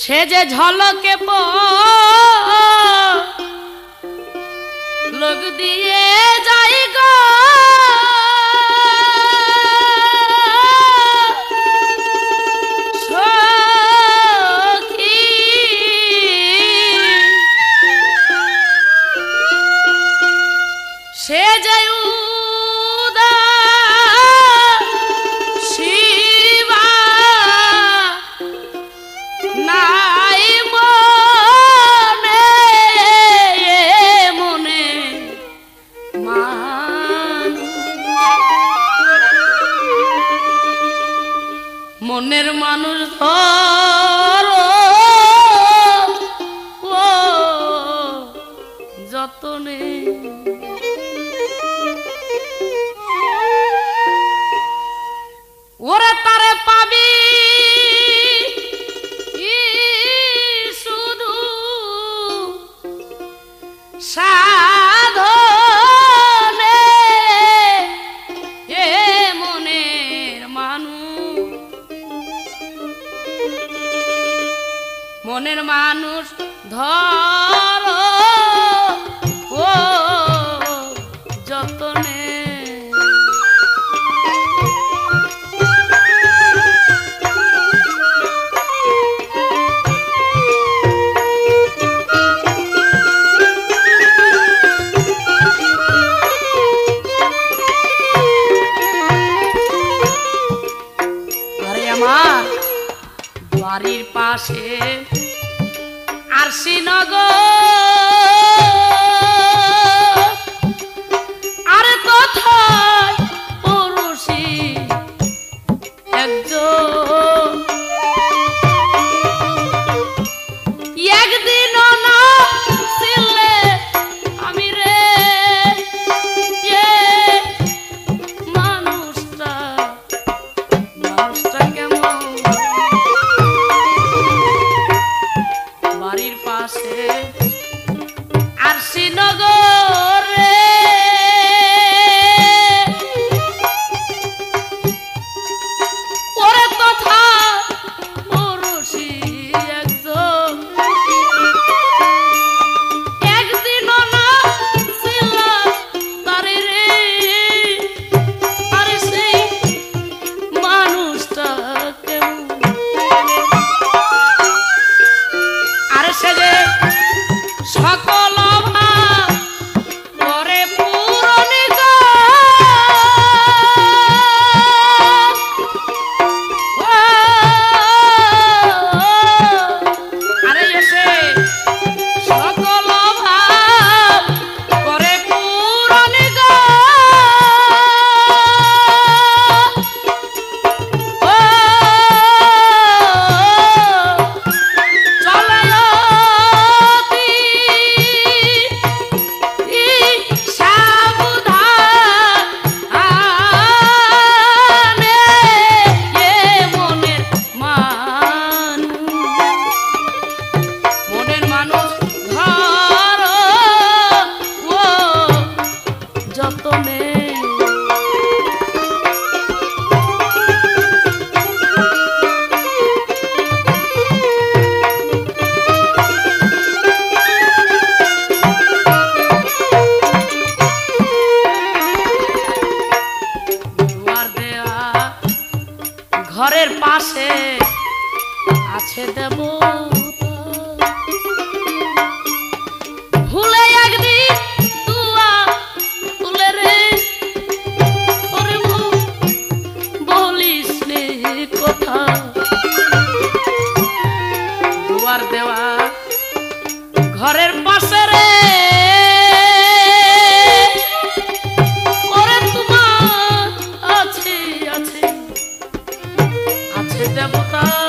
সে যে ঝলকে লোক দিয়ে যাই গো সখী সে যে মনের মানুষ ধরো ও যতনে ওরে তারে পাবি শুধু সাধনে এ মনের মানুষ মনের মানুষ ধরো ও যতনে আরে আমার বাড়ির পাশে আরশিনগর আরে কোথায় পড়শি একজন একদিনও না ছিলে আমি রে মানুষটা কেমন বাড়ির পাশে আরশিনগরে ওরে কথা পড়শি একজন একদিনও না ছিল তারে রে আরে সেই মানুষটা কেমন আরে সে যে সকল ভাব করে পূরণ আরে এসে সকল ভাব করে পূরণ ঘরের পাশে আছে দেবতা ভুলে একদিন দুয়া তুলে রে ওরে বলিস নে কথা দুয়ার দেওয়া ঘরের পাশে রে ওরে তোমার আছে আছে আছে দেবতা